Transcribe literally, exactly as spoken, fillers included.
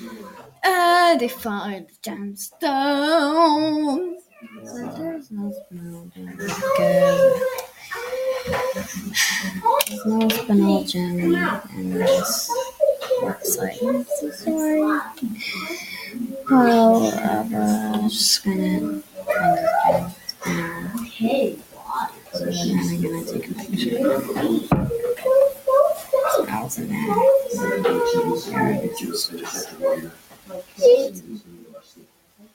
Uh, they found gemstones. But there's no spinel gem because there's no spinel gem in this website. I'm so sorry. Well, uh, I'm just gonna kind of get spinel. So then I'm gonna take a picture. Smells in there.